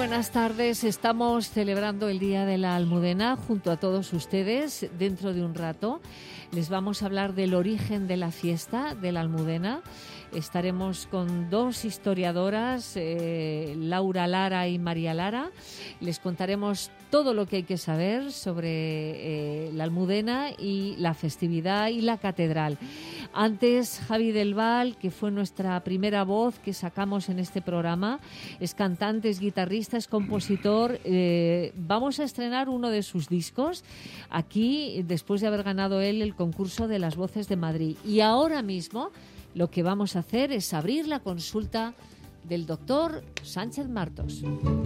buenas tardes. Estamos celebrando el Día de la Almudena junto a todos ustedes. Dentro de un rato les vamos a hablar del origen de la fiesta de la Almudena. Estaremos con dos historiadoras, Laura Lara y María Lara. Les contaremos todo lo que hay que saber sobre la Almudena y la festividad y la catedral. Antes, Javi del Val, que fue nuestra primera voz que sacamos en este programa, es cantante, es guitarrista, es compositor. Vamos a estrenar uno de sus discos aquí, después de haber ganado él el concurso de las voces de Madrid. Y ahora mismo lo que vamos a hacer es abrir la consulta del doctor Sánchez Martos.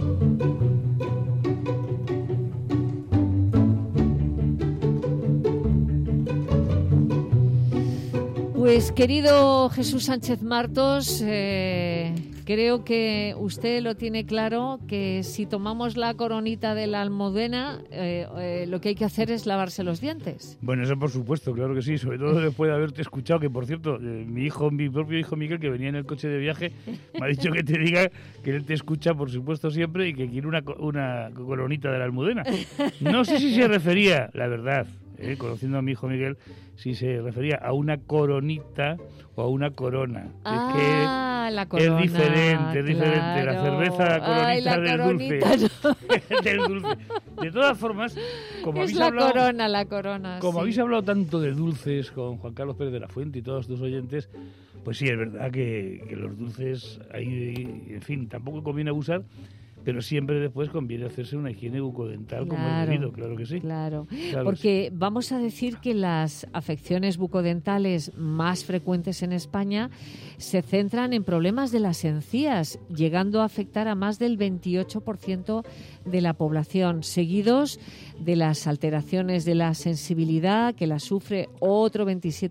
Pues querido Jesús Sánchez Martos, creo que usted lo tiene claro, que si tomamos la coronita de la Almudena, lo que hay que hacer es lavarse los dientes. Bueno, eso por supuesto, claro que sí, sobre todo después de haberte escuchado, que por cierto, mi propio hijo Miguel, que venía en el coche de viaje, me ha dicho que te diga que él te escucha, por supuesto, siempre, y que quiere una coronita de la Almudena. No sé si se refería, la verdad, conociendo a mi hijo Miguel, si se refería a una coronita o a una corona. Ah, es que la corona. Es diferente. Claro. La cerveza coronita. Ay, la del coronita, dulce. no. Del dulce. De todas formas, como es habéis la hablado, corona, la corona. como sí. habéis hablado tanto de dulces con Juan Carlos Pérez de la Fuente y todos tus oyentes, pues sí, es verdad que los dulces, ahí, en fin, tampoco conviene abusar, pero siempre después conviene hacerse una higiene bucodental, como es debido, claro que sí. Claro, porque sí. Vamos a decir que las afecciones bucodentales más frecuentes en España se centran en problemas de las encías, llegando a afectar a más del 28% de la población, seguidos de las alteraciones de la sensibilidad, que la sufre otro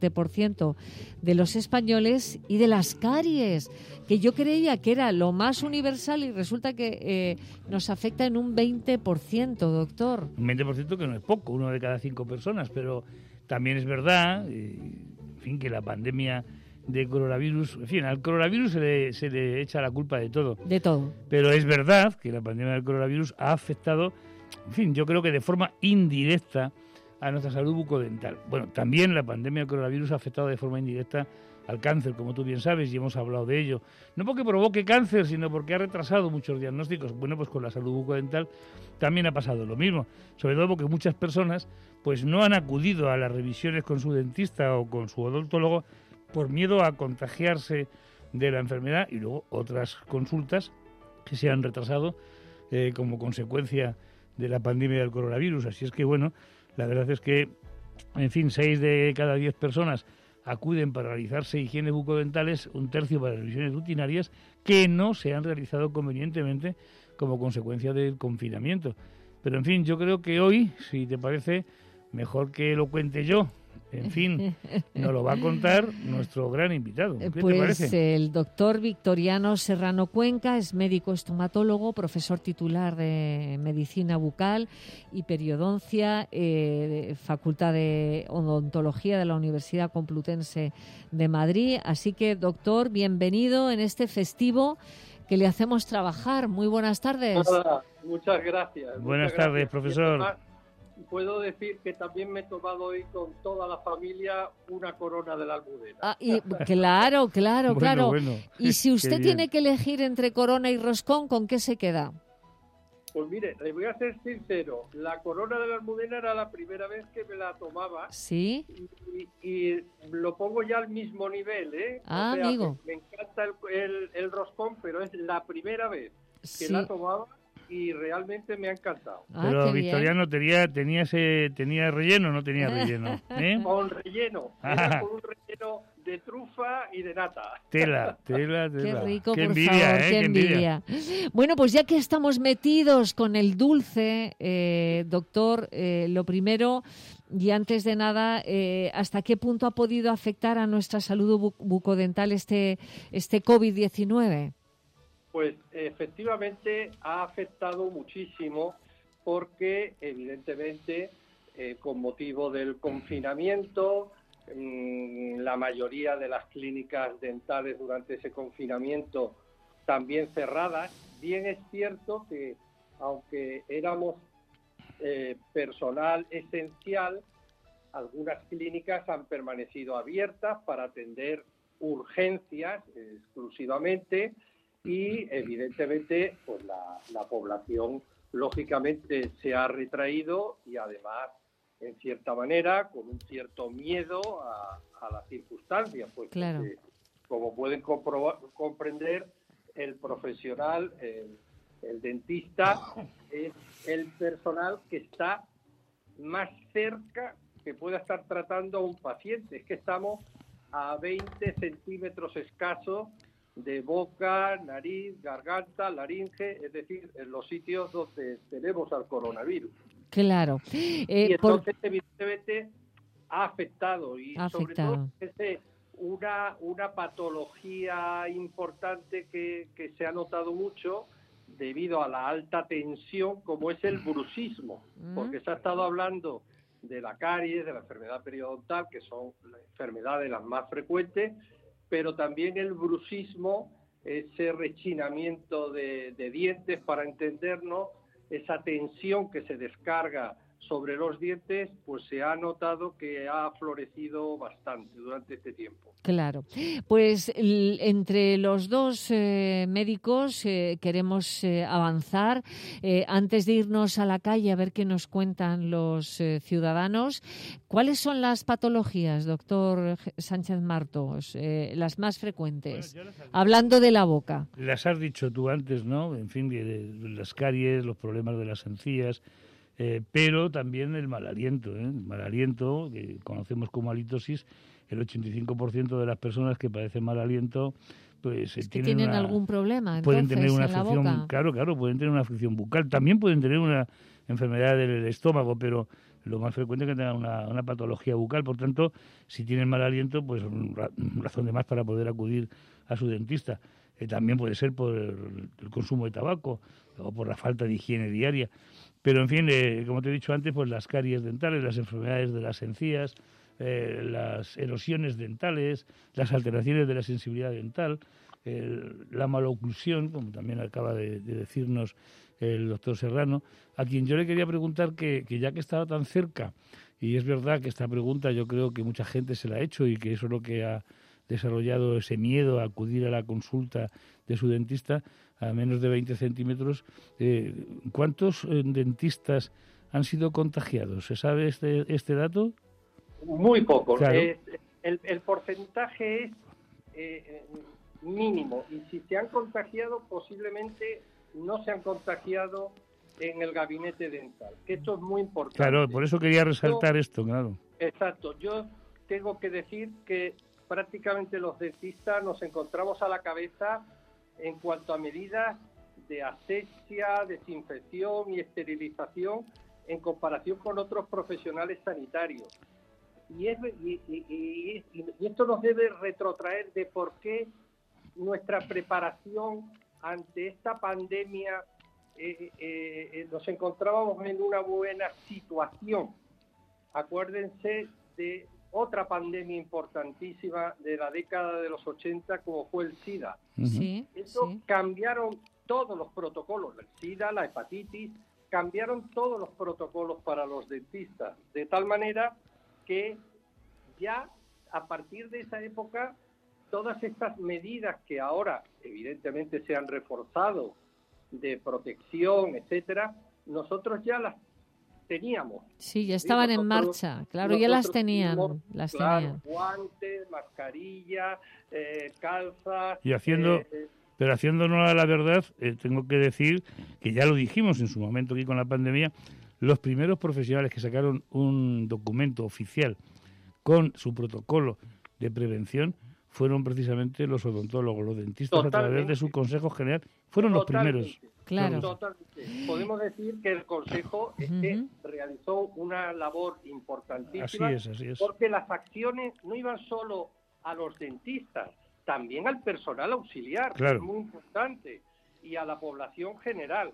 27% de los españoles, y de las caries, que yo creía que era lo más universal y resulta que nos afecta en un 20%, doctor. Un 20% que no es poco, 1 de cada 5 personas, pero también es verdad, en fin, que la pandemia de coronavirus, en fin, al coronavirus se le echa la culpa de todo. De todo. Pero es verdad que la pandemia del coronavirus ha afectado, en fin, yo creo que de forma indirecta a nuestra salud bucodental. Bueno, también la pandemia del coronavirus ha afectado de forma indirecta al cáncer, como tú bien sabes, y hemos hablado de ello. No porque provoque cáncer, sino porque ha retrasado muchos diagnósticos. Bueno, pues con la salud bucodental también ha pasado lo mismo, sobre todo porque muchas personas pues no han acudido a las revisiones con su dentista o con su odontólogo por miedo a contagiarse de la enfermedad, y luego otras consultas que se han retrasado como consecuencia de la pandemia del coronavirus. Así es que, bueno, la verdad es que, en fin, 6 de cada 10 personas acuden para realizarse higienes bucodentales, 1/3 para revisiones rutinarias que no se han realizado convenientemente como consecuencia del confinamiento. Pero, en fin, yo creo que hoy, si te parece, mejor que lo cuente yo. En fin, nos lo va a contar nuestro gran invitado. ¿Qué te parece? El doctor Victoriano Serrano Cuenca es médico estomatólogo, profesor titular de Medicina Bucal y Periodoncia, Facultad de Odontología de la Universidad Complutense de Madrid. Así que, doctor, bienvenido en este festivo que le hacemos trabajar. Muy buenas tardes. Hola, muchas gracias. Buenas tardes, profesor. Puedo decir que también me he tomado hoy con toda la familia una corona de la Almudena. Claro. Bueno. Y si usted tiene que elegir entre corona y roscón, ¿con qué se queda? Pues mire, le voy a ser sincero, la corona de la Almudena era la primera vez que me la tomaba. Sí. Y lo pongo ya al mismo nivel, ¿eh? Ah, o sea, amigo. Me encanta el roscón, pero es la primera vez que la tomaba y realmente me ha encantado. Pero Victoriano, ¿tenía relleno o no tenía relleno? Con relleno. Era con un relleno de trufa y de nata. Tela. Qué rico, qué por envidia, favor, qué envidia. Bueno, pues ya que estamos metidos con el dulce, doctor, lo primero, y antes de nada, ¿hasta qué punto ha podido afectar a nuestra salud bucodental este COVID-19? Pues efectivamente ha afectado muchísimo porque evidentemente con motivo del confinamiento, la mayoría de las clínicas dentales durante ese confinamiento también cerradas, bien es cierto que, aunque éramos personal esencial, algunas clínicas han permanecido abiertas para atender urgencias exclusivamente y, evidentemente, pues la población, lógicamente, se ha retraído y, además, en cierta manera, con un cierto miedo a las circunstancias, pues claro. Porque, como pueden comprender, el profesional, el dentista, es el personal que está más cerca que pueda estar tratando a un paciente. Es que estamos a 20 centímetros escasos de boca, nariz, garganta, laringe, es decir, en los sitios donde tenemos al coronavirus. Claro. Y entonces, evidentemente, ha afectado, y sobre todo una patología importante que se ha notado mucho debido a la alta tensión, como es el bruxismo, porque se ha estado hablando de la caries, de la enfermedad periodontal, que son las enfermedades las más frecuentes, pero también el bruxismo, ese rechinamiento de dientes, para entendernos, esa tensión que se descarga sobre los dientes, pues se ha notado que ha florecido bastante durante este tiempo. Claro. Pues entre los dos médicos queremos avanzar. Antes de irnos a la calle a ver qué nos cuentan los ciudadanos, ¿cuáles son las patologías, doctor Sánchez Martos, las más frecuentes? Bueno, hablando de la boca. Las has dicho tú antes, ¿no? En fin, de las caries, los problemas de las encías, pero también el mal aliento, ¿eh? El mal aliento, que conocemos como halitosis. El 85% de las personas que padecen mal aliento, pues tienen algún problema, entonces, pueden tener una afección, en la boca. Claro, pueden tener una afección bucal, también pueden tener una enfermedad del estómago, pero lo más frecuente es que tengan una patología bucal. Por tanto, si tienen mal aliento, pues razón de más para poder acudir a su dentista. También puede ser por el consumo de tabaco o por la falta de higiene diaria. Pero, en fin, como te he dicho antes, pues las caries dentales, las enfermedades de las encías, las erosiones dentales, las alteraciones de la sensibilidad dental, la maloclusión, como también acaba de decirnos el doctor Serrano, a quien yo le quería preguntar que ya que estaba tan cerca, y es verdad que esta pregunta yo creo que mucha gente se la ha hecho y que eso es lo que ha desarrollado ese miedo a acudir a la consulta de su dentista a menos de 20 centímetros, ¿cuántos dentistas han sido contagiados? ¿Se sabe este dato? Muy poco. Claro. El porcentaje es mínimo, y si se han contagiado, posiblemente no se han contagiado en el gabinete dental, que esto es muy importante. Claro, por eso quería resaltar esto, claro. Exacto. Yo tengo que decir que prácticamente los dentistas nos encontramos a la cabeza en cuanto a medidas de asepsia, desinfección y esterilización en comparación con otros profesionales sanitarios. Y esto nos debe retrotraer de por qué nuestra preparación ante esta pandemia nos encontrábamos en una buena situación. Acuérdense de otra pandemia importantísima de la década de los 80, como fue el SIDA. Sí, cambiaron todos los protocolos, el SIDA, la hepatitis, cambiaron todos los protocolos para los dentistas, de tal manera que ya a partir de esa época todas estas medidas que ahora evidentemente se han reforzado de protección, etcétera, nosotros ya las teníamos. Sí, ya estaban en marcha, claro, ya las tenían. Guantes, mascarilla, calzas. Pero haciéndonos a la verdad, tengo que decir que ya lo dijimos en su momento aquí con la pandemia, los primeros profesionales que sacaron un documento oficial con su protocolo de prevención fueron precisamente los odontólogos, los dentistas. Totalmente. A través de su Consejo General, fueron Totalmente. los primeros. Claro. Totalmente. Podemos decir que el Consejo realizó una labor importantísima. Así es. Porque las acciones no iban solo a los dentistas, también al personal auxiliar, claro, que es muy importante, y a la población general.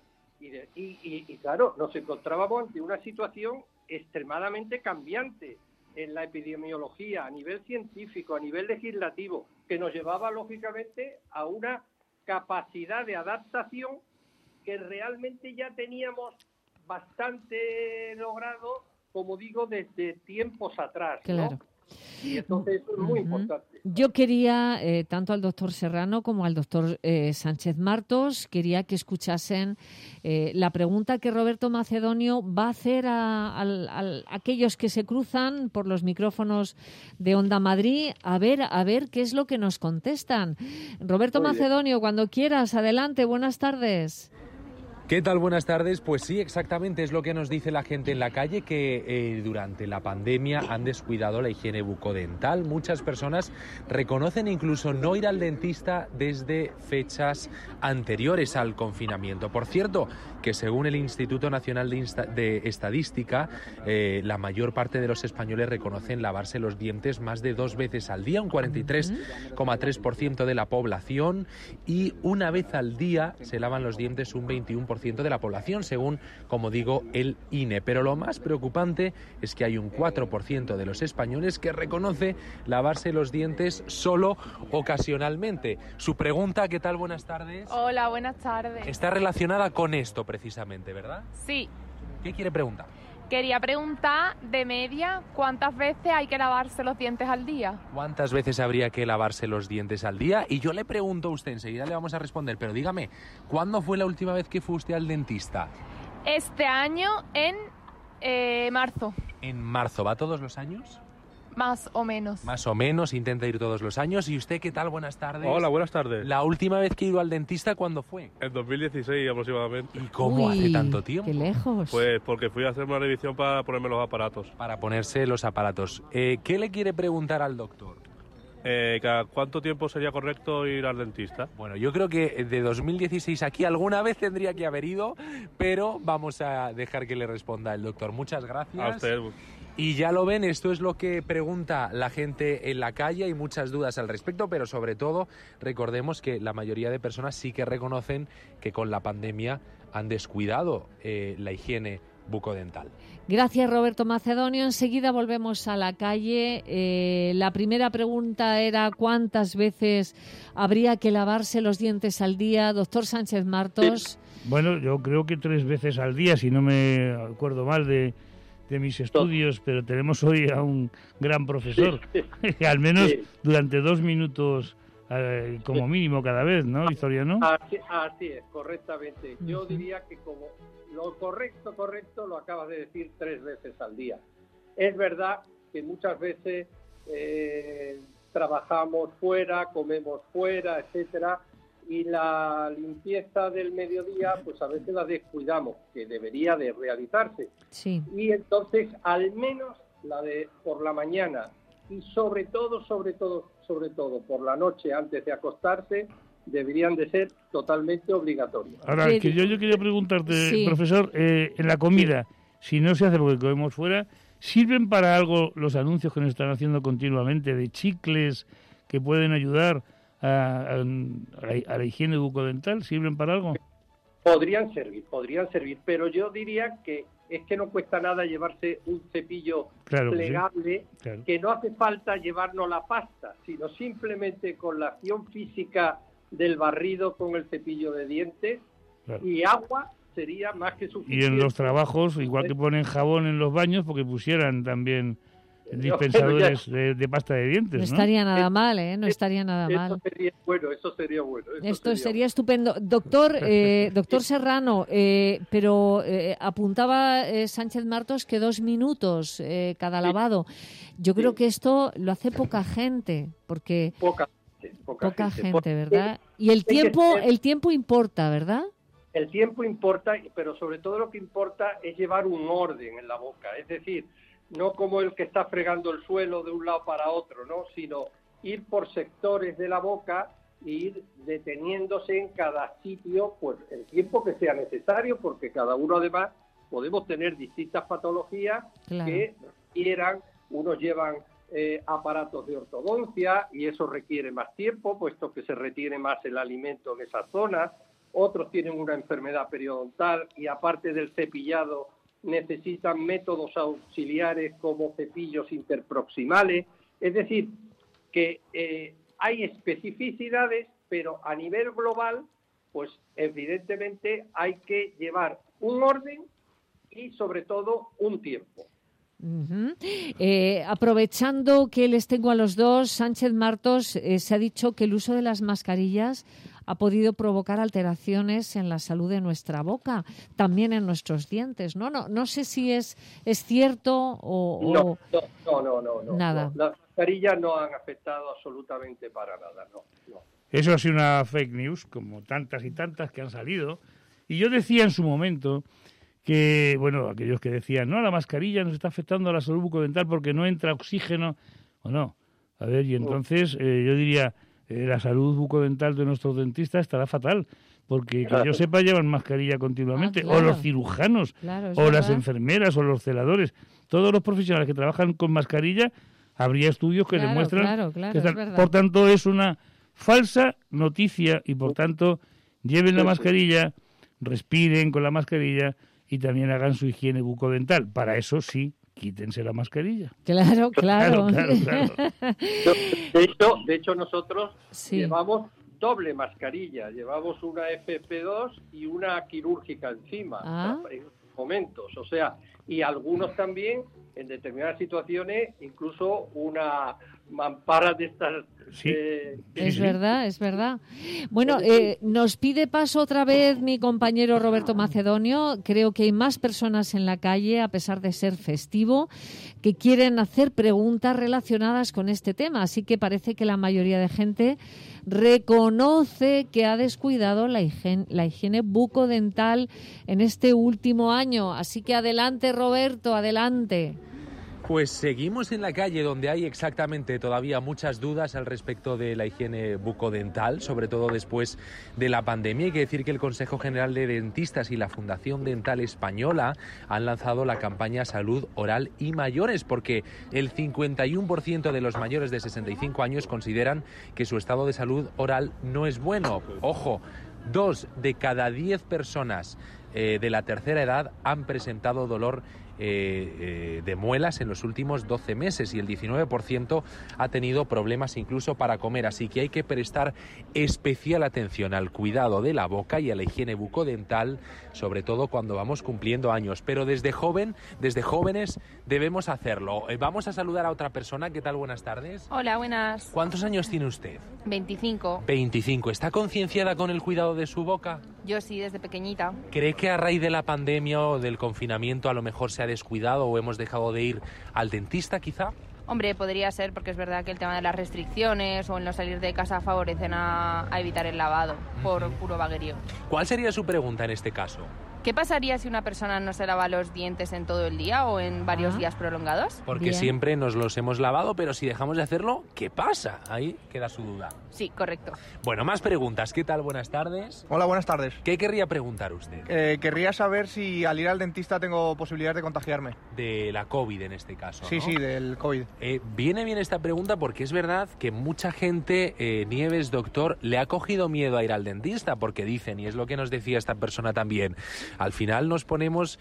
Y claro, nos encontrábamos ante una situación extremadamente cambiante en la epidemiología, a nivel científico, a nivel legislativo, que nos llevaba lógicamente a una capacidad de adaptación que realmente ya teníamos bastante logrado, como digo, desde tiempos atrás, Claro. ¿no? Y entonces eso es muy importante. Yo quería, tanto al doctor Serrano como al doctor Sánchez Martos, quería que escuchasen la pregunta que Roberto Macedonio va a hacer a aquellos que se cruzan por los micrófonos de Onda Madrid, a ver qué es lo que nos contestan. Roberto Macedonio, cuando quieras, adelante, buenas tardes. ¿Qué tal? Buenas tardes. Pues sí, exactamente es lo que nos dice la gente en la calle, que durante la pandemia han descuidado la higiene bucodental. Muchas personas reconocen incluso no ir al dentista desde fechas anteriores al confinamiento. Por cierto, que según el Instituto Nacional de Estadística, la mayor parte de los españoles reconocen lavarse los dientes más de 2 veces al día, un 43,3% de la población, y una vez al día se lavan los dientes un 21% de la población, según, como digo, el INE. Pero lo más preocupante es que hay un 4% de los españoles que reconoce lavarse los dientes solo ocasionalmente. Su pregunta, ¿qué tal? Buenas tardes. Hola, buenas tardes. Está relacionada con esto precisamente, ¿verdad? Sí, ¿Qué quiere preguntar? quería preguntar de media cuántas veces hay que lavarse los dientes al día. ¿Cuántas veces habría que lavarse los dientes al día? Y yo le pregunto a usted, enseguida le vamos a responder, pero dígame, ¿cuándo fue la última vez que fue usted al dentista? Este año en marzo, En marzo. ¿Va todos los años? más o menos. Más o menos, intenta ir todos los años. ¿Y usted qué tal? Buenas tardes. Hola, buenas tardes. La última vez que he ido al dentista, ¿cuándo fue? En 2016 aproximadamente. ¿Y cómo hace tanto tiempo? ¡Qué lejos! Pues porque fui a hacer una revisión para ponerme los aparatos. Para ponerse los aparatos. ¿Qué le quiere preguntar al doctor? ¿Cada cuánto tiempo sería correcto ir al dentista? Bueno, yo creo que de 2016 aquí alguna vez tendría que haber ido, pero vamos a dejar que le responda el doctor. Muchas gracias. A usted. Y ya lo ven, esto es lo que pregunta la gente en la calle. Hay muchas dudas al respecto, pero sobre todo recordemos que la mayoría de personas sí que reconocen que con la pandemia han descuidado la higiene bucodental. Gracias, Roberto Macedonio. Enseguida volvemos a la calle. La primera pregunta era ¿cuántas veces habría que lavarse los dientes al día? Doctor Sánchez Martos. Bueno, yo creo que 3 veces al día, si no me acuerdo mal de mis estudios, pero tenemos hoy a un gran profesor, al menos durante 2 minutos como mínimo cada vez, ¿no, Victoriano? Así es, correctamente. Yo diría que como lo correcto lo acabas de decir, 3 veces al día. Es verdad que muchas veces trabajamos fuera, comemos fuera, etcétera, y la limpieza del mediodía pues a veces la descuidamos, que debería de realizarse. Sí. Y entonces al menos la de por la mañana y sobre todo por la noche antes de acostarse deberían de ser totalmente obligatorios. Ahora, que yo quería preguntarte, profesor, en la comida, si no se hace porque comemos fuera, ¿sirven para algo los anuncios que nos están haciendo continuamente de chicles que pueden ayudar a la higiene bucodental? ¿Sirven para algo? Podrían servir, pero yo diría que es que no cuesta nada llevarse un cepillo plegable, que no hace falta llevarnos la pasta, sino simplemente con la acción física del barrido con el cepillo de dientes y agua sería más que suficiente. Y en los trabajos, igual que ponen jabón en los baños, porque pusieran también dispensadores de pasta de dientes, ¿no? Estaría nada mal, ¿eh? No estaría nada mal. Eso sería bueno. Esto sería estupendo. Doctor Serrano, pero apuntaba Sánchez Martos que 2 minutos cada lavado. Yo creo que esto lo hace poca gente, porque poca gente, ¿verdad? Y el tiempo importa, ¿verdad? El tiempo importa, pero sobre todo lo que importa es llevar un orden en la boca, es decir, no como el que está fregando el suelo de un lado para otro, ¿no? Sino ir por sectores de la boca e ir deteniéndose en cada sitio pues el tiempo que sea necesario, porque cada uno además podemos tener distintas patologías que requieran, unos llevan aparatos de ortodoncia y eso requiere más tiempo, puesto que se retiene más el alimento en esa zona, otros tienen una enfermedad periodontal y aparte del cepillado necesitan métodos auxiliares como cepillos interproximales. Es decir, que hay especificidades, pero a nivel global pues evidentemente hay que llevar un orden y sobre todo un tiempo. Uh-huh. Aprovechando que les tengo a los dos, Sánchez Martos, se ha dicho que el uso de las mascarillas ha podido provocar alteraciones en la salud de nuestra boca, también en nuestros dientes, ¿no? No sé si es cierto o... No. Nada. No. Las mascarillas no han afectado absolutamente para nada, no. Eso ha sido una fake news, como tantas y tantas que han salido. Y yo decía en su momento que, bueno, aquellos que decían, no, la mascarilla nos está afectando a la salud bucodental porque no entra oxígeno, o no. A ver, y entonces yo diría, la salud bucodental de nuestros dentistas estará fatal, porque que yo sepa llevan mascarilla continuamente, claro. o los cirujanos, Claro, o las verdad. enfermeras, o los celadores. Todos los profesionales que trabajan con mascarilla, habría estudios que demuestran claro, que es verdad. por tanto, es una falsa noticia y, por tanto, lleven la mascarilla, respiren con la mascarilla y también hagan su higiene bucodental. Para eso sí, quítense la mascarilla. Claro. Claro. De hecho nosotros Sí. llevamos doble mascarilla, llevamos una FP2 y una quirúrgica encima en momentos, o sea, y algunos también en determinadas situaciones incluso una mampara de estas. Sí. Es verdad. Bueno, nos pide paso otra vez mi compañero Roberto Macedonio. Creo que hay más personas en la calle, a pesar de ser festivo, que quieren hacer preguntas relacionadas con este tema. Así que parece que la mayoría de gente reconoce que ha descuidado la higiene bucodental en este último año. Así que adelante, Roberto, adelante. Pues seguimos en la calle donde hay exactamente todavía muchas dudas al respecto de la higiene bucodental, sobre todo después de la pandemia. Hay que decir que el Consejo General de Dentistas y la Fundación Dental Española han lanzado la campaña Salud Oral y Mayores, porque el 51% de los mayores de 65 años consideran que su estado de salud oral no es bueno. Ojo, 2 de cada 10 personas de la tercera edad han presentado dolor de muelas en los últimos 12 meses y el 19% ha tenido problemas incluso para comer, así que hay que prestar especial atención al cuidado de la boca y a la higiene bucodental, sobre todo cuando vamos cumpliendo años, pero desde jóvenes debemos hacerlo. Vamos a saludar a otra persona. ¿Qué tal? Buenas tardes. Hola, buenas. ¿Cuántos años tiene usted? 25. 25. ¿Está concienciada con el cuidado de su boca? Yo sí, desde pequeñita. ¿Cree que a raíz de la pandemia o del confinamiento a lo mejor se ha descuidado o hemos dejado de ir al dentista, quizá? Hombre, podría ser, porque es verdad que el tema de las restricciones o el no salir de casa favorecen a evitar el lavado por puro vaguerío. ¿Cuál sería su pregunta en este caso? ¿Qué pasaría si una persona no se lava los dientes en todo el día o en varios días prolongados? Porque Bien. siempre nos los hemos lavado, pero si dejamos de hacerlo, ¿qué pasa? Ahí queda su duda. Sí, correcto. Bueno, más preguntas. ¿Qué tal? Buenas tardes. Hola, buenas tardes. ¿Qué querría preguntar usted? Querría saber si al ir al dentista tengo posibilidad de contagiarme. De la COVID en este caso, ¿no? Sí, del COVID. Viene bien esta pregunta porque es verdad que mucha gente, Nieves, doctor, le ha cogido miedo a ir al dentista porque dicen, y es lo que nos decía esta persona también, al final nos ponemos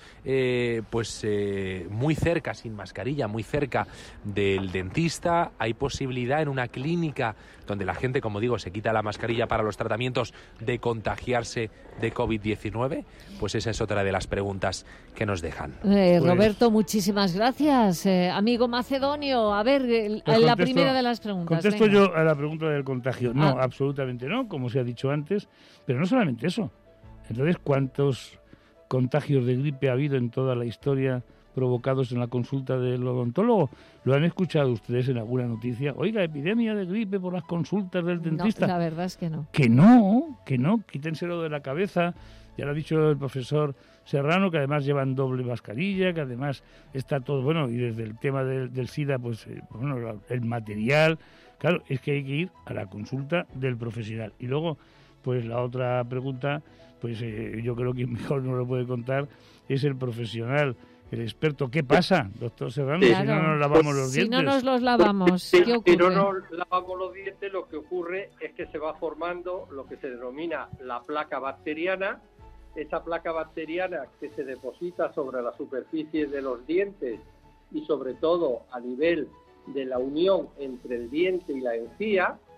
muy cerca, sin mascarilla, muy cerca del dentista. Hay posibilidad en una clínica donde la gente, como digo, se quita la mascarilla para los tratamientos, de contagiarse de COVID-19. Pues esa es otra de las preguntas que nos dejan. Roberto, muchísimas gracias. Amigo Macedonio, a ver, la primera de las preguntas. Contesto venga. yo a la pregunta del contagio. No, absolutamente no, como se ha dicho antes. Pero no solamente eso. Entonces, ¿cuántos contagios de gripe ha habido en toda la historia provocados en la consulta del odontólogo? ¿Lo han escuchado ustedes en alguna noticia? Oiga, epidemia de gripe por las consultas del dentista. No, la verdad es que no. Que no, quítenselo de la cabeza. Ya lo ha dicho el profesor Serrano, que además llevan doble mascarilla, que además está todo, bueno, y desde el tema del SIDA, el material. Claro, es que hay que ir a la consulta del profesional. Y luego, pues la otra pregunta, yo creo que mejor no lo puede contar, es el profesional, el experto. ¿Qué pasa, doctor Serrano, Sí. si no nos lavamos los dientes? Si no nos los lavamos, Si ¿qué ocurre? no nos lavamos los dientes, lo que ocurre es que se va formando lo que se denomina la placa bacteriana. Esa placa bacteriana que se deposita sobre la superficie de los dientes y sobre todo a nivel de la unión entre el diente y la encía,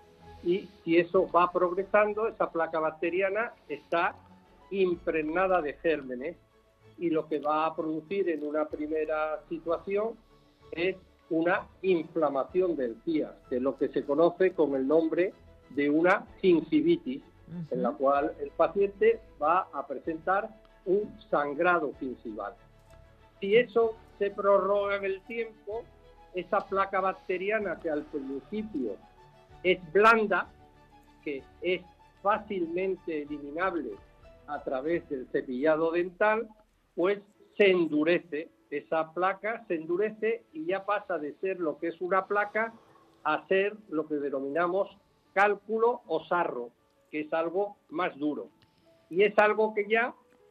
y si eso va progresando, esa placa bacteriana está impregnada de gérmenes y lo que va a producir en una primera situación es una inflamación de encías, que es lo que se conoce con el nombre de una gingivitis, en la cual el paciente va a presentar un sangrado gingival. Si eso se prorroga en el tiempo, esa placa bacteriana que al principio es blanda, que es fácilmente eliminable a través del cepillado dental, pues se endurece. Esa placa se endurece y ya pasa de ser lo que es una placa a ser lo que denominamos cálculo o sarro, que es algo más duro. Y es algo que ya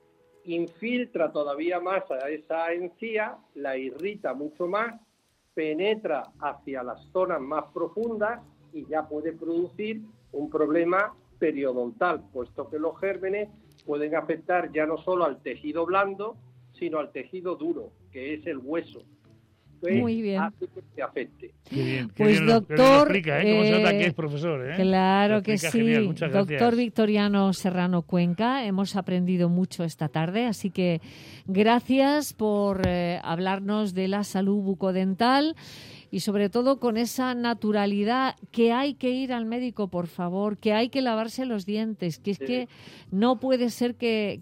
infiltra todavía más a esa encía, la irrita mucho más, penetra hacia las zonas más profundas y ya puede producir un problema periodontal, puesto que los gérmenes pueden afectar ya no solo al tejido blando, sino al tejido duro, que es el hueso. Pues muy bien. Hace que se afecte. Pues doctor, explica, ¿eh? ¿Cómo se nota que es profesor? Claro que sí. Genial. Muchas gracias. Doctor Victoriano Serrano Cuenca, hemos aprendido mucho esta tarde, así que gracias por hablarnos de la salud bucodental y sobre todo con esa naturalidad, que hay que ir al médico, por favor, que hay que lavarse los dientes, que es que no puede ser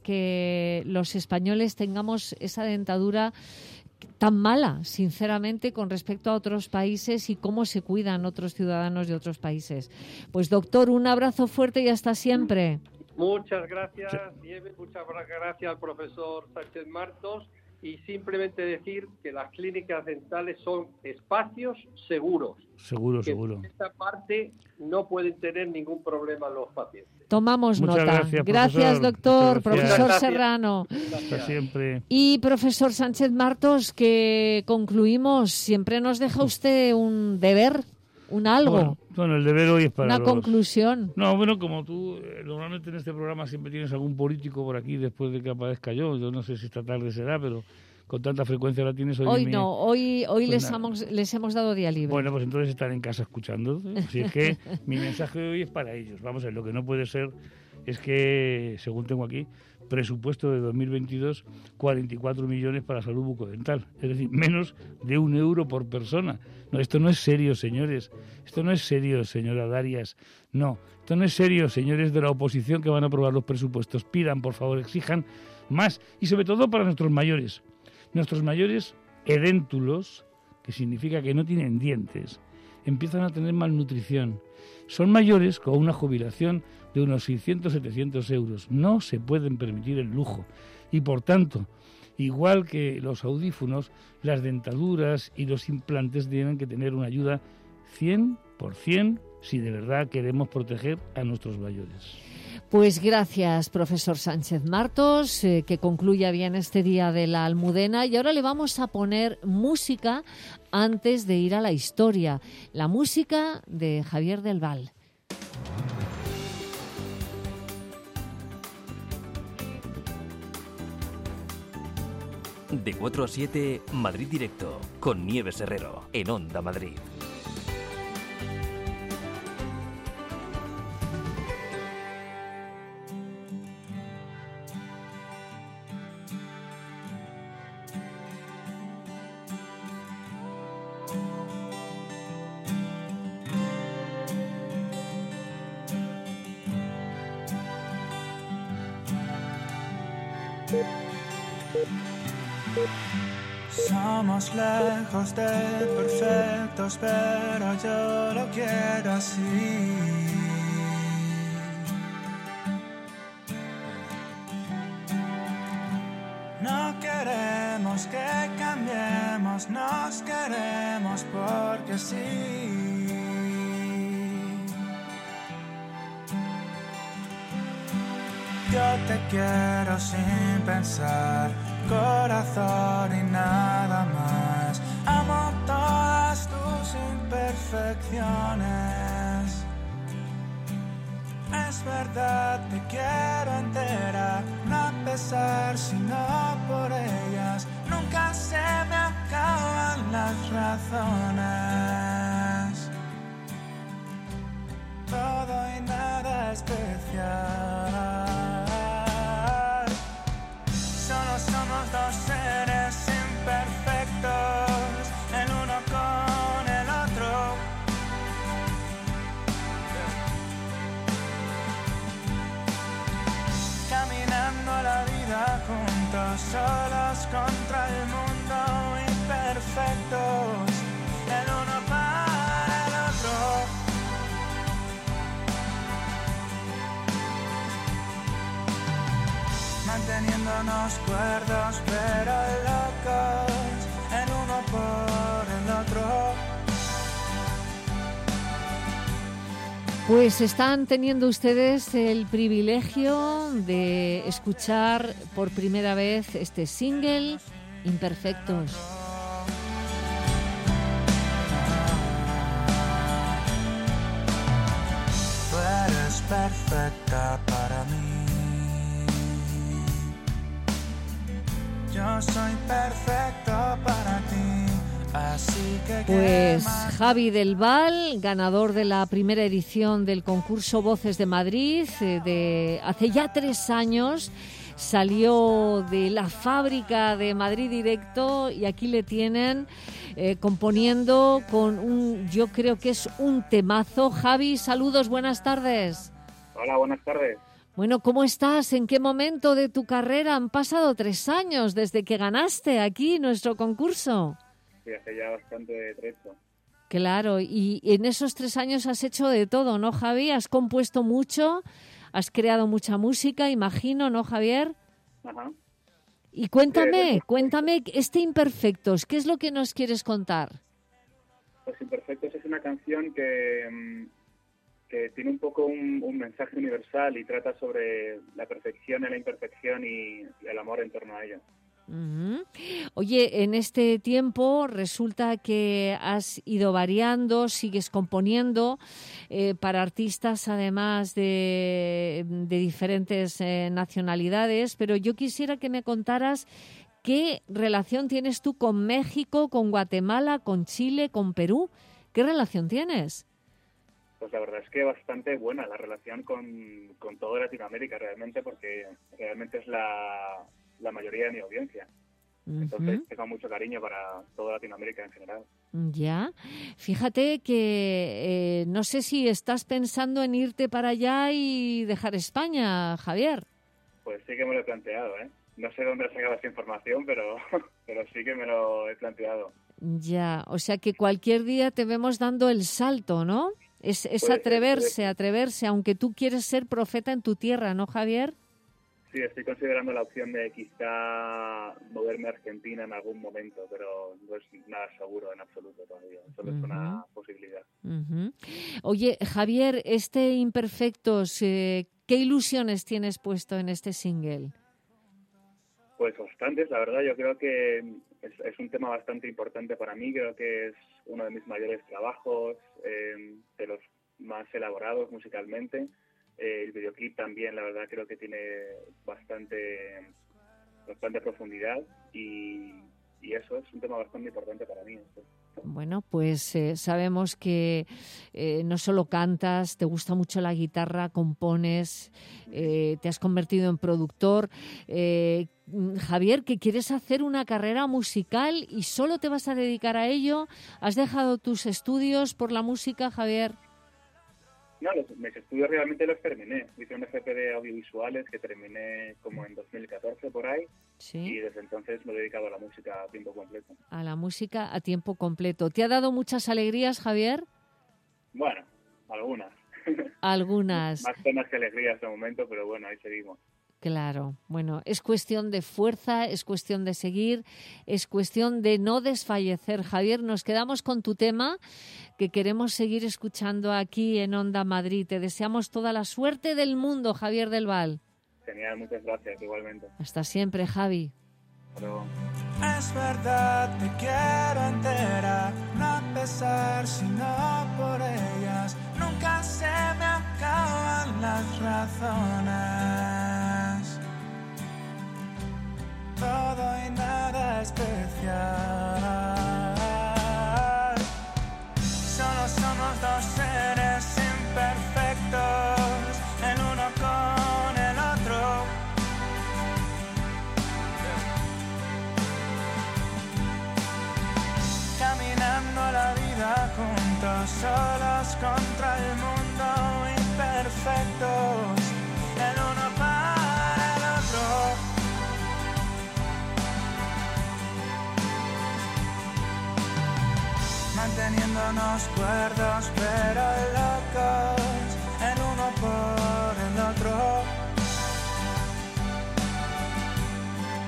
que los españoles tengamos esa dentadura tan mala, sinceramente, con respecto a otros países y cómo se cuidan otros ciudadanos de otros países. Pues doctor, un abrazo fuerte y hasta siempre. Muchas gracias, Nieves, muchas gracias al profesor Sánchez Martos, y simplemente decir que las clínicas dentales son espacios seguros. Seguro. En esta parte no pueden tener ningún problema los pacientes. Tomamos Muchas nota. Gracias, doctor. Muchas gracias. Profesor Serrano. Hasta siempre. Y profesor Sánchez Martos, que concluimos. Siempre nos deja usted un deber, un algo. Bueno, el deber hoy es para una conclusión. No, bueno, como tú, normalmente en este programa siempre tienes algún político por aquí después de que aparezca yo. Yo no sé si esta tarde será, pero con tanta frecuencia la tienes hoy. Hoy no, hoy pues les hemos dado día libre. Bueno, pues entonces están en casa escuchando. Así es que mi mensaje hoy es para ellos. Vamos a ver, lo que no puede ser es que, según tengo aquí, presupuesto de 2022, 44 millones para salud bucodental. Es decir, menos de €1 por persona. No, esto no es serio, señores. Esto no es serio, señora Darias. No, esto no es serio, señores de la oposición que van a aprobar los presupuestos. Pidan, por favor, exijan más. Y sobre todo para nuestros mayores. Nuestros mayores edéntulos, que significa que no tienen dientes, empiezan a tener malnutrición. Son mayores con una jubilación de unos 600-700 euros. No se pueden permitir el lujo. Y por tanto, igual que los audífonos, las dentaduras y los implantes tienen que tener una ayuda 100% si de verdad queremos proteger a nuestros mayores. Pues gracias, profesor Sánchez Martos, que concluya bien este día de la Almudena. Y ahora le vamos a poner música antes de ir a la historia. La música de Javier del Val. De 4 a 7, Madrid Directo, con Nieves Herrero, en Onda Madrid. Somos lejos de perfectos, pero yo lo quiero así. No queremos que cambiemos, nos queremos porque sí. Yo te quiero sin pensar, corazón y nada más. Amo todas tus imperfecciones. Es verdad, te quiero entera, no a pesar sino por ellas. Nunca se me acaban las razones. Todo manteniéndonos cuerdos pero locos, el uno por el otro. Pues están teniendo ustedes el privilegio de escuchar por primera vez este single, Imperfectos. Tú eres perfecta para mí. Yo soy perfecto para ti. Así que pues Javi del Val, ganador de la primera edición del concurso Voces de Madrid, de hace ya 3 años, salió de la fábrica de Madrid Directo y aquí le tienen componiendo con yo creo que es un temazo. Javi, saludos, buenas tardes. Hola, buenas tardes. Bueno, ¿cómo estás? ¿En qué momento de tu carrera? Han pasado 3 años desde que ganaste aquí nuestro concurso. Sí, hace ya bastante trecho. Claro, y en esos 3 años has hecho de todo, ¿no, Javi? Has compuesto mucho, has creado mucha música, imagino, ¿no, Javier? Ajá. Y cuéntame, este Imperfectos, ¿qué es lo que nos quieres contar? Pues Imperfectos es una canción que tiene un poco un mensaje universal y trata sobre la perfección y la imperfección y el amor en torno a ello. Uh-huh. Oye, en este tiempo resulta que has ido variando, sigues componiendo para artistas además de diferentes nacionalidades, pero yo quisiera que me contaras qué relación tienes tú con México, con Guatemala, con Chile, con Perú. ¿Qué relación tienes? Pues la verdad es que bastante buena la relación con toda Latinoamérica realmente, porque realmente es la mayoría de mi audiencia. Entonces tengo mucho cariño para toda Latinoamérica en general. Ya. Fíjate que no sé si estás pensando en irte para allá y dejar España, Javier. Pues sí que me lo he planteado, ¿eh? No sé dónde he sacado esa información, pero sí que me lo he planteado. Ya, o sea que cualquier día te vemos dando el salto, ¿no? Es atreverse, aunque tú quieres ser profeta en tu tierra, ¿no, Javier? Sí, estoy considerando la opción de quizá moverme a Argentina en algún momento, pero no es nada seguro en absoluto todavía. Solo es una posibilidad. Oye, Javier, este Imperfectos, ¿qué ilusiones tienes puesto en este single? Pues bastantes, la verdad. Yo creo que es un tema bastante importante para mí. Creo que es uno de mis mayores trabajos, de los más elaborados musicalmente. El videoclip también, la verdad, creo que tiene bastante profundidad y eso es un tema bastante importante para mí. Bueno, pues sabemos que no solo cantas, te gusta mucho la guitarra, compones, te has convertido en productor. Javier, que quieres hacer una carrera musical y solo te vas a dedicar a ello. ¿Has dejado tus estudios por la música, Javier? No, mis estudios realmente los terminé. Hice un FP de audiovisuales que terminé como en 2014 por ahí. Sí. Y desde entonces me he dedicado a la música a tiempo completo. A la música a tiempo completo. ¿Te ha dado muchas alegrías, Javier? Bueno, algunas. Algunas. Más penas que alegrías de momento, pero bueno, ahí seguimos. Claro, bueno, es cuestión de fuerza, es cuestión de seguir, es cuestión de no desfallecer. Javier, nos quedamos con tu tema que queremos seguir escuchando aquí en Onda Madrid. Te deseamos toda la suerte del mundo, Javier del Val. Genial, muchas gracias, igualmente. Hasta siempre, Javi. Hasta luego. Es verdad, te quiero entera, no a pesar sino por ellas. Nunca se me acaban las razones. Todo y nada especial. Solo somos dos seres imperfectos, el uno con el otro. Caminando la vida juntos, solos contra el mundo, imperfectos, el uno para el otro. Manteniéndonos cuerdos pero locos, el uno por el otro.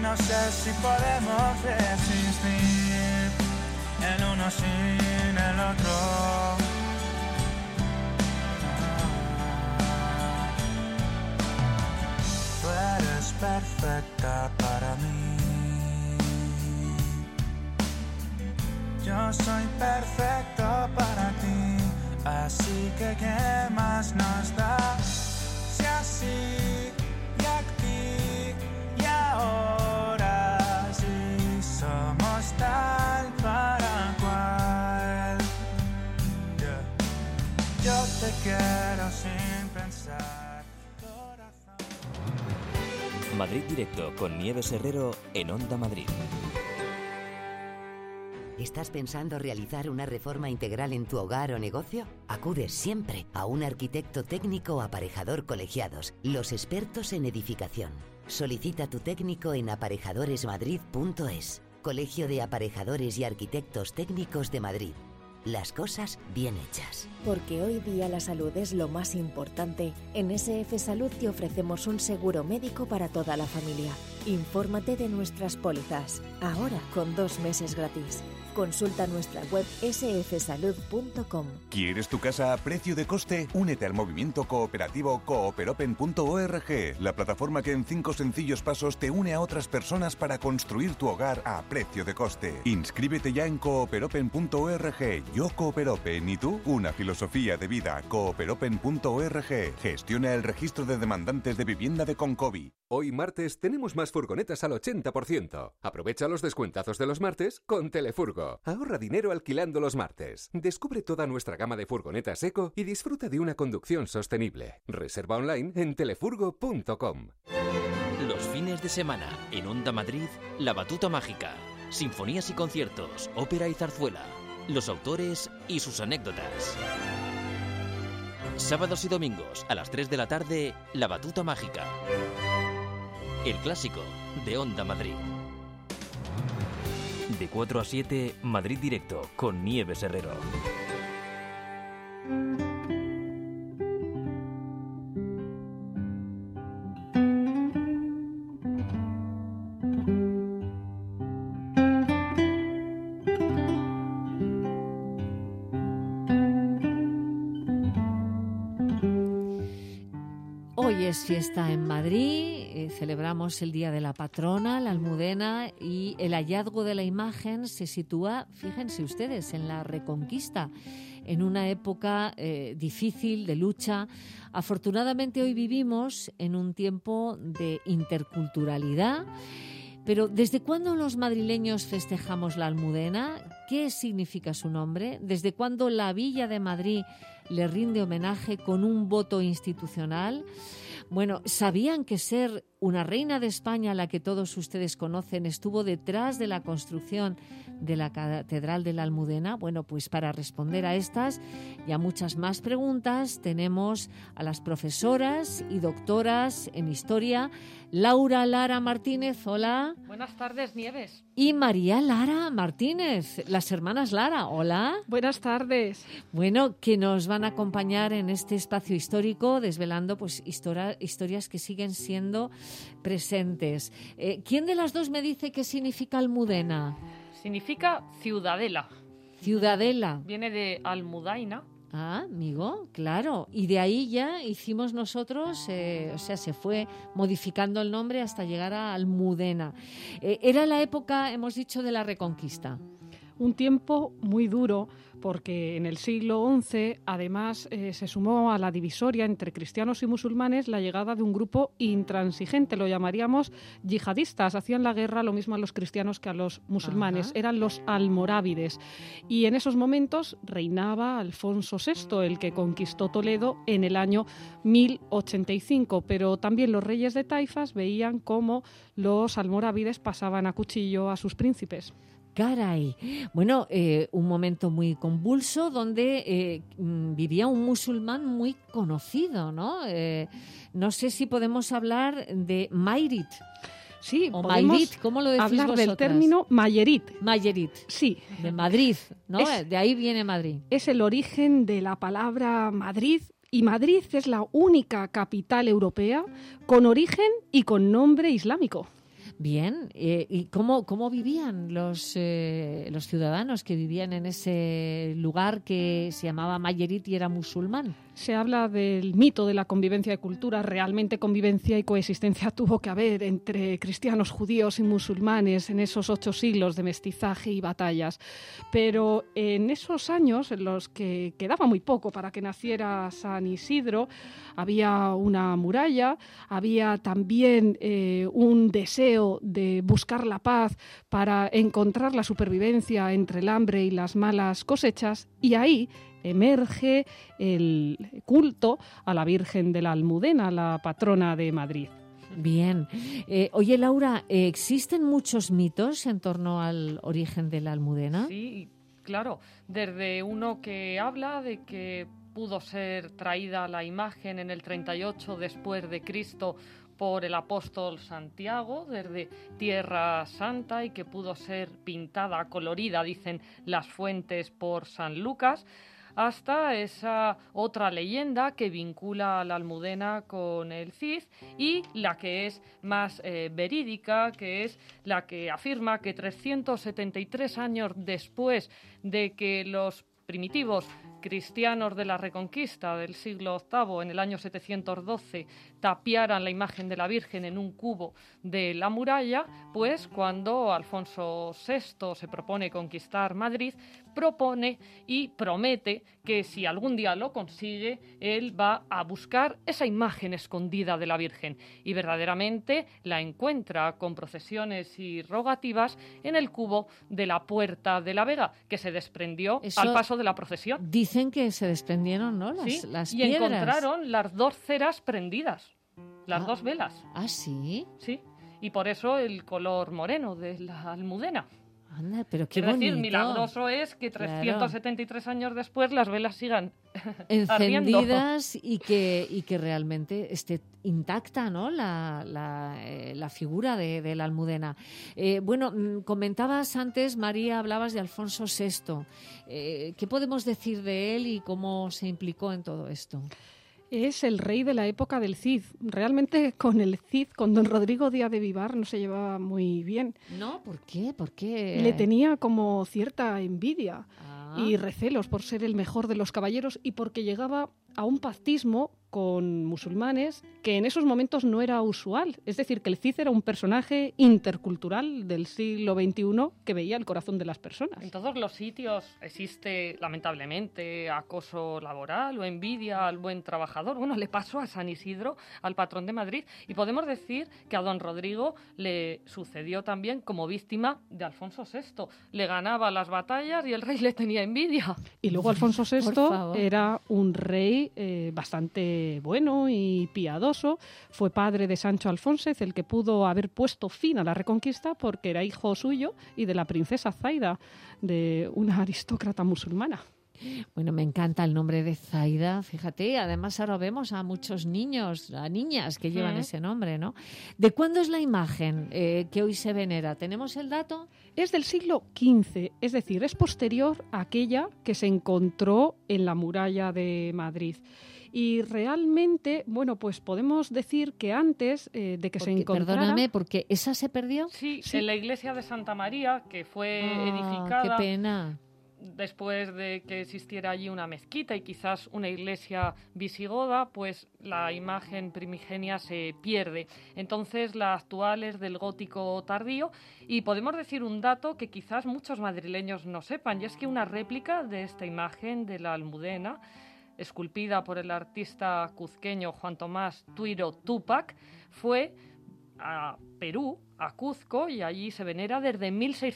no sé si podemos resistir el uno sin el otro. Tú eres perfecta para mí. Yo soy perfecto para ti. Así que ¿qué más nos da? Si así y aquí y ahora sí somos tal para cual. Yeah. Yo te quiero sin pensar, corazón. Madrid Directo con Nieves Herrero en Onda Madrid. ¿Estás pensando realizar una reforma integral en tu hogar o negocio? Acude siempre a un arquitecto técnico o aparejador colegiados, los expertos en edificación. Solicita tu técnico en aparejadoresmadrid.es. Colegio de Aparejadores y Arquitectos Técnicos de Madrid. Las cosas bien hechas. Porque hoy día la salud es lo más importante, en SF Salud te ofrecemos un seguro médico para toda la familia. Infórmate de nuestras pólizas, ahora con 2 meses gratis. Consulta nuestra web sfsalud.com. ¿Quieres tu casa a precio de coste? Únete al movimiento cooperativo cooperopen.org, la plataforma que en 5 sencillos pasos te une a otras personas para construir tu hogar a precio de coste. Inscríbete ya en cooperopen.org. Yo Cooperopen y tú, una filosofía de vida. Cooperopen.org. Gestiona el registro de demandantes de vivienda de Concovi. Hoy martes tenemos más furgonetas al 80%. Aprovecha los descuentazos de los martes con Telefurgo. Ahorra dinero alquilando los martes. Descubre toda nuestra gama de furgonetas eco y disfruta de una conducción sostenible. Reserva online en telefurgo.com. Los fines de semana en Onda Madrid, La Batuta Mágica. Sinfonías y conciertos, ópera y zarzuela. Los autores y sus anécdotas. Sábados y domingos a las 3 de la tarde, La Batuta Mágica. El clásico de Onda Madrid. De 4 a 7, Madrid Directo con Nieves Herrero. Hoy es fiesta en Madrid, celebramos el Día de la Patrona, la Almudena, y el hallazgo de la imagen se sitúa, fíjense ustedes, en la Reconquista, en una época difícil, de lucha. Afortunadamente hoy vivimos en un tiempo de interculturalidad. Pero ¿desde cuándo los madrileños festejamos la Almudena? ¿Qué significa su nombre? ¿Desde cuándo la Villa de Madrid le rinde homenaje con un voto institucional? Bueno, ¿sabían que ser una reina de España, la que todos ustedes conocen, estuvo detrás de la construcción de la Catedral de la Almudena? Bueno, pues para responder a estas y a muchas más preguntas tenemos a las profesoras y doctoras en Historia, Laura Lara Martínez, hola. Buenas tardes, Nieves. Y María Lara Martínez, las hermanas Lara, hola. Buenas tardes. Bueno, que nos van a acompañar en este espacio histórico, desvelando pues historias que siguen siendo presentes. ¿Quién de las dos me dice qué significa Almudena? Significa ciudadela. Ciudadela. Viene de Almudaina. Ah, amigo, claro. Y de ahí ya hicimos nosotros, se fue modificando el nombre hasta llegar a Almudena. Era la época, hemos dicho, de la Reconquista. Un tiempo muy duro porque en el siglo XI además se sumó a la divisoria entre cristianos y musulmanes la llegada de un grupo intransigente, lo llamaríamos yihadistas. Hacían la guerra lo mismo a los cristianos que a los musulmanes. Ajá. Eran los almorávides. Y en esos momentos reinaba Alfonso VI, el que conquistó Toledo en el año 1085. Pero también los reyes de Taifas veían cómo los almorávides pasaban a cuchillo a sus príncipes. Caray. Bueno, un momento muy convulso donde vivía un musulmán muy conocido, ¿no? No sé si podemos hablar de Mayrit. Sí, o Mayrit, ¿cómo lo decís hablar vosotras? Del término Mayerit. Mayerit. Sí. De Madrid, ¿no? De ahí viene Madrid. Es el origen de la palabra Madrid. Y Madrid es la única capital europea con origen y con nombre islámico. Bien, ¿y cómo vivían los ciudadanos que vivían en ese lugar que se llamaba Mayerit y era musulmán? Se habla del mito de la convivencia de culturas. Realmente convivencia y coexistencia tuvo que haber entre cristianos, judíos y musulmanes en esos 8 siglos de mestizaje y batallas. Pero en esos años, en los que quedaba muy poco para que naciera San Isidro, había una muralla, había también un deseo de buscar la paz para encontrar la supervivencia entre el hambre y las malas cosechas, y ahí emerge el culto a la Virgen de la Almudena, la patrona de Madrid. Bien. Oye, Laura, ¿existen muchos mitos en torno al origen de la Almudena? Sí, claro. Desde uno que habla de que pudo ser traída la imagen en el 38 después de Cristo por el apóstol Santiago desde Tierra Santa y que pudo ser pintada, colorida, dicen las fuentes, por San Lucas, hasta esa otra leyenda que vincula a la Almudena con el Cid y la que es más verídica, que es la que afirma que 373 años después de que los primitivos cristianos de la Reconquista del siglo VIII, en el año 712, tapiaran la imagen de la Virgen en un cubo de la muralla, pues cuando Alfonso VI se propone conquistar Madrid, propone y promete que si algún día lo consigue, él va a buscar esa imagen escondida de la Virgen y verdaderamente la encuentra con procesiones y rogativas en el cubo de la Puerta de la Vega, que se desprendió al paso de la procesión. Dicen que se desprendieron, ¿no? Las y piedras. Encontraron las 2 ceras prendidas, las 2 velas. ¿Ah, sí? Sí, y por eso el color moreno de la Almudena. Anda, pero qué es bonito. decir, milagroso es que 373 años después las velas sigan encendidas y que realmente esté intacta, ¿no? la figura de la Almudena. Bueno, comentabas antes, María, hablabas de Alfonso VI. ¿Qué podemos decir de él y cómo se implicó en todo esto? Es el rey de la época del Cid. Realmente con el Cid, con don Rodrigo Díaz de Vivar, no se llevaba muy bien. ¿No? ¿Por qué? ¿Por qué? Le tenía como cierta envidia y recelos por ser el mejor de los caballeros y porque llegaba a un pactismo con musulmanes que en esos momentos no era usual. Es decir, que el Cid era un personaje intercultural del siglo XXI que veía el corazón de las personas. En todos los sitios existe, lamentablemente, acoso laboral o envidia al buen trabajador. Bueno, le pasó a San Isidro, al patrón de Madrid, y podemos decir que a don Rodrigo le sucedió también como víctima de Alfonso VI. Le ganaba las batallas y el rey le tenía envidia. Y luego Alfonso VI era un rey bastante bueno y piadoso. Fue padre de Sancho Alfónstez, el que pudo haber puesto fin a la Reconquista porque era hijo suyo y de la princesa Zaida, de una aristócrata musulmana. Bueno, me encanta el nombre de Zaida, fíjate, además ahora vemos a muchos niños, a niñas que llevan ese nombre, ¿no? ¿De cuándo es la imagen que hoy se venera? ¿Tenemos el dato? Es del siglo XV, es decir, es posterior a aquella que se encontró en la muralla de Madrid. Y realmente, bueno, pues podemos decir que antes de que se encontrara... Perdóname, ¿porque esa se perdió? Sí, en la iglesia de Santa María, que fue edificada... ¡Qué pena! Después de que existiera allí una mezquita y quizás una iglesia visigoda, pues la imagen primigenia se pierde. Entonces la actual es del gótico tardío y podemos decir un dato que quizás muchos madrileños no sepan, y es que una réplica de esta imagen de la Almudena, esculpida por el artista cuzqueño Juan Tomás Tuiro Túpac, fue a Perú, a Cuzco, y allí se venera desde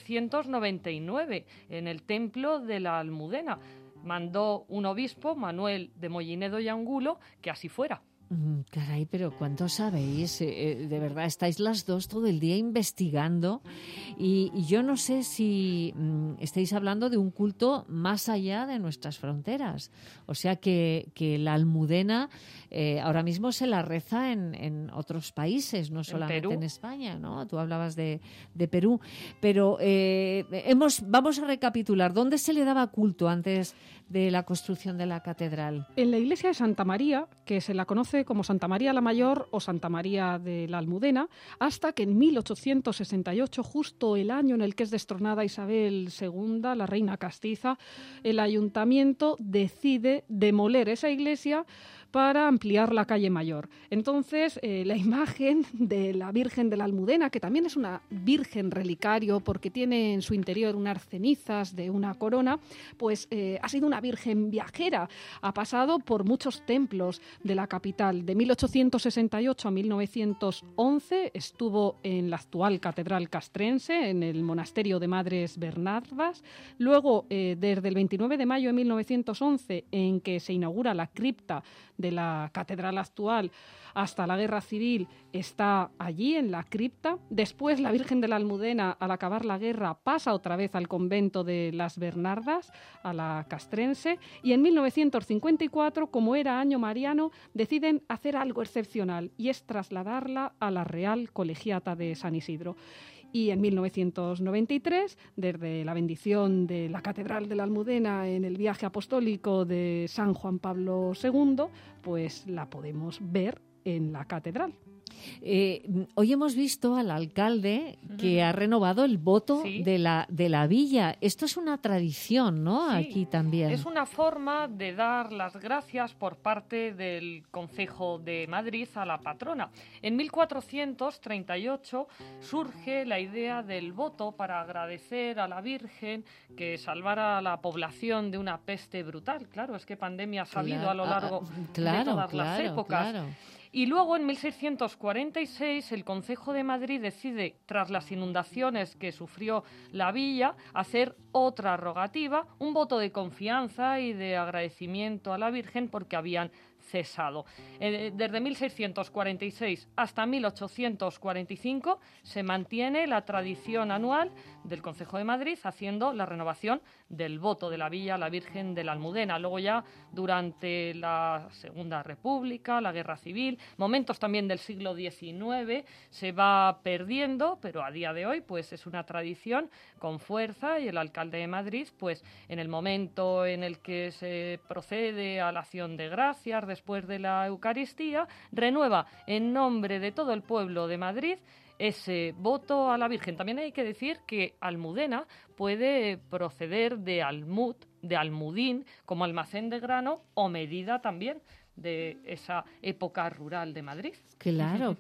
1699 en el templo de la Almudena. Mandó un obispo, Manuel de Mollinedo y Angulo, que así fuera. Caray, pero ¿cuánto sabéis? De verdad, estáis las dos todo el día investigando y yo no sé si estáis hablando de un culto más allá de nuestras fronteras. O sea que la Almudena ahora mismo se la reza en otros países, no solamente en España, ¿no? Tú hablabas de Perú, pero vamos a recapitular. ¿Dónde se le daba culto antes de la construcción de la catedral? En la iglesia de Santa María, que se la conoce conoce como Santa María la Mayor o Santa María de la Almudena, hasta que en 1868, justo el año en el que es destronada Isabel II, la reina castiza, el ayuntamiento decide demoler esa iglesia para ampliar la calle Mayor. Entonces, la imagen de la Virgen de la Almudena, que también es una virgen relicario porque tiene en su interior unas cenizas de una corona, pues ha sido una virgen viajera. Ha pasado por muchos templos de la capital. De 1868 a 1911 estuvo en la actual catedral castrense, en el monasterio de Madres Bernardas. Luego, desde el 29 de mayo de 1911, en que se inaugura la cripta de la catedral actual, hasta la Guerra Civil, está allí en la cripta. Después la Virgen de la Almudena, al acabar la guerra, pasa otra vez al convento de las Bernardas, a la castrense, y en 1954, como era año mariano, deciden hacer algo excepcional, y es trasladarla a la Real Colegiata de San Isidro. Y en 1993, desde la bendición de la Catedral de la Almudena en el viaje apostólico de San Juan Pablo II, pues la podemos ver en la catedral. Hoy hemos visto al alcalde que ha renovado el voto de la villa. Esto es una tradición, ¿no? Sí, aquí también. es una forma de dar las gracias por parte del Concejo de Madrid a la patrona. En 1438 surge la idea del voto para agradecer a la Virgen que salvara a la población de una peste brutal. Claro, es que pandemia ha habido a lo largo de todas las épocas. Claro. Y luego, en 1646, el Concejo de Madrid decide, tras las inundaciones que sufrió la villa, hacer otra rogativa, un voto de confianza y de agradecimiento a la Virgen porque habían cesado. Desde 1646 hasta 1845 se mantiene la tradición anual del Concejo de Madrid haciendo la renovación del voto de la villa a la Virgen de la Almudena. Luego ya durante la Segunda República, la Guerra Civil, momentos también del siglo XIX, se va perdiendo, pero a día de hoy pues es una tradición con fuerza, y el alcalde de Madrid, pues en el momento en el que se procede a la acción de gracias después de la Eucaristía, renueva en nombre de todo el pueblo de Madrid ese voto a la Virgen. También hay que decir que Almudena puede proceder de almud, de almudín, como almacén de grano, o medida también de esa época rural de Madrid. Claro.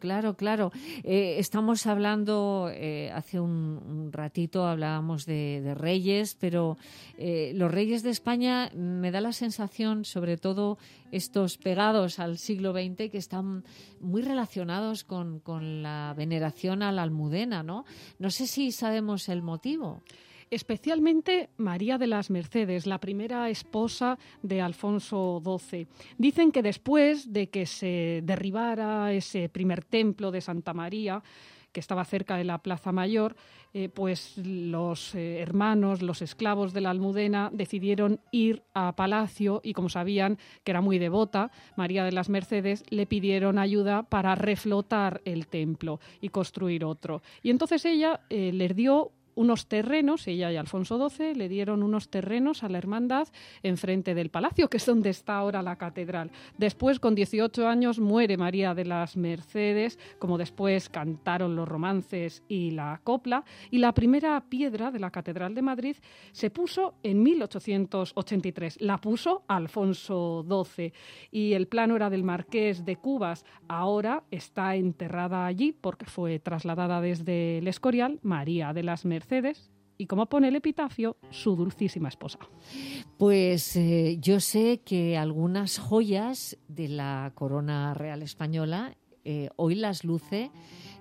Estamos hablando, hace un ratito hablábamos de reyes, pero los reyes de España me da la sensación, sobre todo estos pegados al siglo XX, que están muy relacionados con la veneración a la Almudena, ¿no? No sé si sabemos el motivo. Especialmente María de las Mercedes, la primera esposa de Alfonso XII. Dicen que después de que se derribara ese primer templo de Santa María, que estaba cerca de la Plaza Mayor, pues los hermanos, los esclavos de la Almudena, decidieron ir a palacio y, como sabían que era muy devota, María de las Mercedes, le pidieron ayuda para reflotar el templo y construir otro. Y entonces ella les dio unos terrenos, ella y Alfonso XII le dieron unos terrenos a la hermandad enfrente del palacio, que es donde está ahora la catedral. Después, con 18 años, muere María de las Mercedes, como después cantaron los romances y la copla, y la primera piedra de la Catedral de Madrid se puso en 1883. La puso Alfonso XII, y el plano era del Marqués de Cubas. Ahora está enterrada allí, porque fue trasladada desde el Escorial, María de las Mercedes, y como pone el epitafio, su dulcísima esposa. Pues yo sé que algunas joyas de la corona real española hoy las luce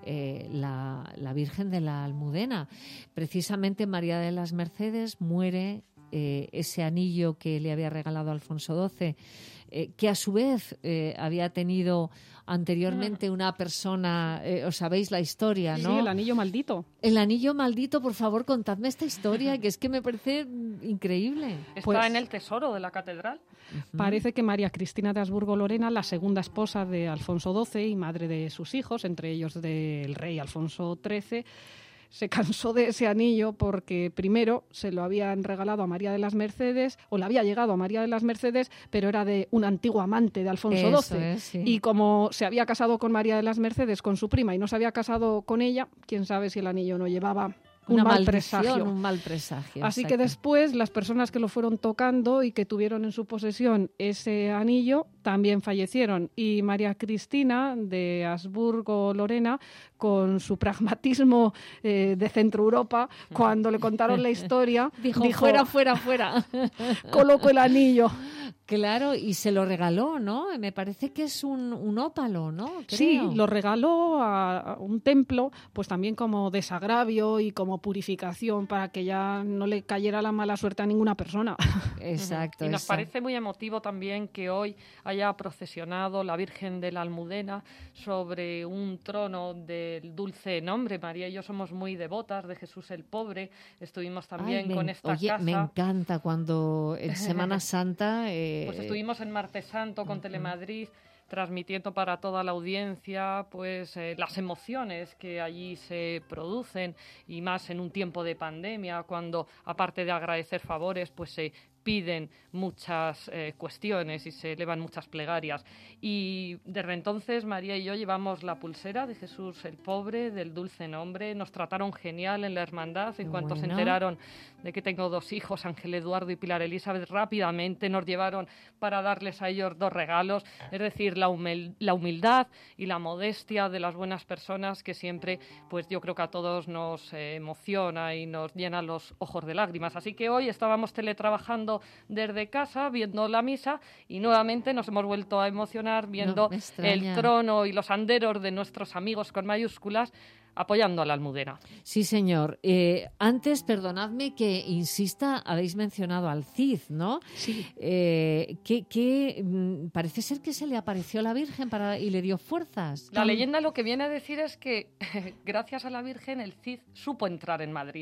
la Virgen de la Almudena. Precisamente María de las Mercedes muere, ese anillo que le había regalado Alfonso XII, que a su vez había tenido anteriormente una persona, os sabéis la historia, ¿no? Sí, el anillo maldito. El anillo maldito, por favor, contadme esta historia, que es que me parece increíble. Está en el tesoro de la catedral. Parece que María Cristina de Habsburgo-Lorena, la segunda esposa de Alfonso XII y madre de sus hijos, entre ellos del rey Alfonso XIII, se cansó de ese anillo porque primero se lo habían regalado a María de las Mercedes, o le había llegado a María de las Mercedes, pero era de un antiguo amante de Alfonso XII. Sí. Y como se había casado con María de las Mercedes, con su prima, y no se había casado con ella, quién sabe si el anillo no llevaba un mal presagio. Así que después las personas que lo fueron tocando y que tuvieron en su posesión ese anillo también fallecieron. Y María Cristina de Habsburgo-Lorena, con su pragmatismo de Centro Europa, cuando le contaron la historia, dijo fuera. Colocó el anillo. Claro, y se lo regaló, ¿no? Me parece que es un ópalo, ¿no? Creo. Sí, lo regaló a un templo, pues también como desagravio y como purificación para que ya no le cayera la mala suerte a ninguna persona. Exacto. Y nos parece muy emotivo también que hoy haya procesionado la Virgen de la Almudena sobre un trono del dulce nombre. María y yo somos muy devotas de Jesús el Pobre. Estuvimos también con esta casa. Me encanta cuando en Semana Santa... Pues estuvimos en Martes Santo con Telemadrid, transmitiendo para toda la audiencia pues las emociones que allí se producen, y más en un tiempo de pandemia, cuando aparte de agradecer favores pues se piden muchas cuestiones y se elevan muchas plegarias. Y desde entonces María y yo llevamos la pulsera de Jesús el Pobre, del dulce nombre. Nos trataron genial en la hermandad. En cuanto se enteraron de que tengo 2 hijos, Ángel Eduardo y Pilar Elizabeth, rápidamente nos llevaron para darles a ellos 2 regalos. Es decir, la humildad y la modestia de las buenas personas, que siempre, pues yo creo que a todos nos emociona y nos llena los ojos de lágrimas. Así que hoy estábamos teletrabajando desde casa, viendo la misa, y nuevamente nos hemos vuelto a emocionar viendo el trono y los anderos de nuestros amigos con mayúsculas apoyando a la Almudena. Sí, señor. Antes, perdonadme que insista, habéis mencionado al Cid, ¿no? Sí. Parece ser que se le apareció la Virgen y le dio fuerzas. La leyenda lo que viene a decir es que gracias a la Virgen el Cid supo entrar en Madrid.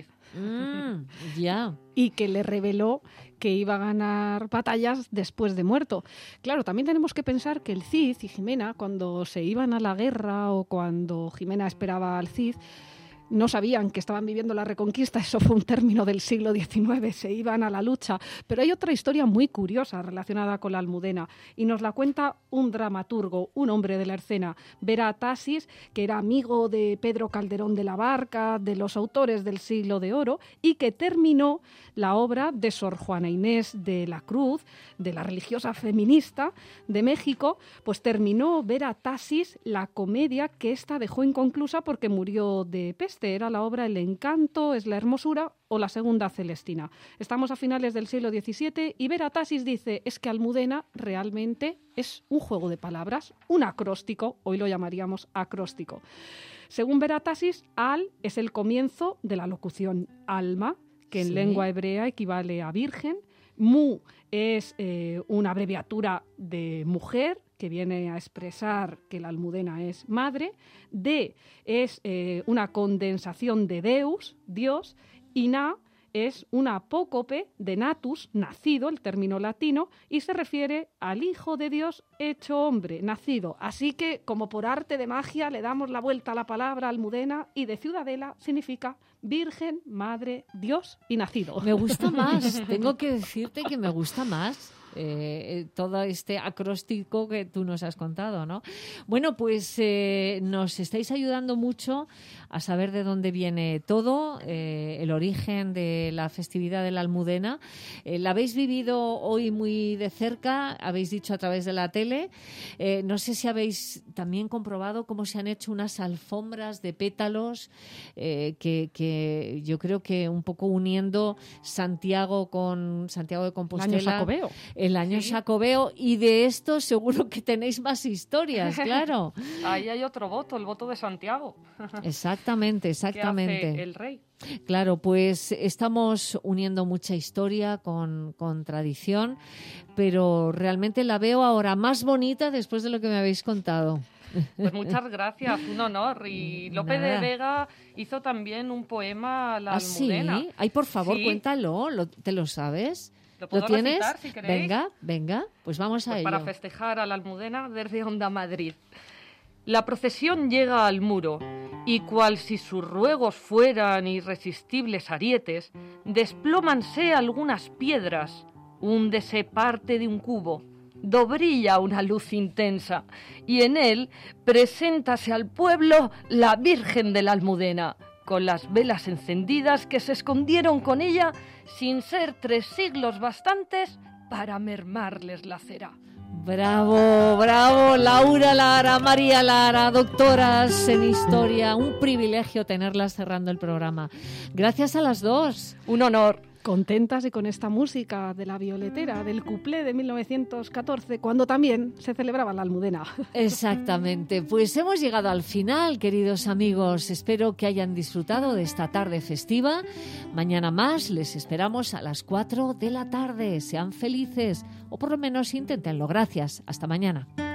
Ya. Y que le reveló que iba a ganar batallas después de muerto. Claro, también tenemos que pensar que el Cid y Jimena, cuando se iban a la guerra o cuando Jimena esperaba al Cid, no sabían que estaban viviendo la Reconquista. Eso fue un término del siglo XIX, se iban a la lucha. Pero hay otra historia muy curiosa relacionada con la Almudena, y nos la cuenta un dramaturgo, un hombre de la escena, Vera Tasis, que era amigo de Pedro Calderón de la Barca, de los autores del Siglo de Oro, y que terminó la obra de Sor Juana Inés de la Cruz, de la religiosa feminista de México. Pues terminó Vera Tasis la comedia que ésta dejó inconclusa porque murió de peste. Era la obra El encanto, es la hermosura o la segunda Celestina. Estamos a finales del siglo XVII y Vera Tasis dice, es que Almudena realmente es un juego de palabras, un acróstico, hoy lo llamaríamos acróstico. Según Vera Tasis, al es el comienzo de la locución alma, que en lengua hebrea equivale a virgen. Mu es una abreviatura de mujer, que viene a expresar que la Almudena es madre. De es una condensación de Deus, Dios, y na es una apócope de natus, nacido, el término latino, y se refiere al Hijo de Dios hecho hombre, nacido. Así que, como por arte de magia, le damos la vuelta a la palabra Almudena, y de Ciudadela significa Virgen, Madre, Dios y nacido. Me gusta más, tengo que decirte que me gusta más todo este acróstico que tú nos has contado, ¿no? Bueno, pues nos estáis ayudando mucho a saber de dónde viene todo, el origen de la festividad de la Almudena. La habéis vivido hoy muy de cerca, habéis dicho a través de la tele. No sé si habéis también comprobado cómo se han hecho unas alfombras de pétalos que yo creo que un poco uniendo Santiago de Compostela. El año Jacobeo, y de esto seguro que tenéis más historias, claro. Ahí hay otro voto, el voto de Santiago. Exactamente. ¿Qué hace el rey? Claro, pues estamos uniendo mucha historia con tradición, pero realmente la veo ahora más bonita después de lo que me habéis contado. Pues muchas gracias, un honor. Y Lope de Vega hizo también un poema a la Almudena. ¿Sí? Ay, por favor, cuéntalo, ¿te lo sabes? ¿Lo tienes? Recitar, si queréis? Venga, pues vamos a ello. Para festejar a la Almudena desde Onda Madrid. La procesión llega al muro, y cual si sus ruegos fueran irresistibles arietes, desplómanse algunas piedras, húndese parte de un cubo, brilla una luz intensa, y en él preséntase al pueblo la Virgen de la Almudena, con las velas encendidas que se escondieron con ella sin ser 3 siglos bastantes para mermarles la cera. Bravo, bravo, Laura Lara, María Lara, doctoras en historia. Un privilegio tenerlas cerrando el programa. Gracias a las dos. Un honor. Contentas y con esta música de La Violetera, del cuplé de 1914, cuando también se celebraba la Almudena. Exactamente. Pues hemos llegado al final, queridos amigos. Espero que hayan disfrutado de esta tarde festiva. Mañana más les esperamos a las 4 de la tarde. Sean felices, o por lo menos inténtenlo. Gracias. Hasta mañana.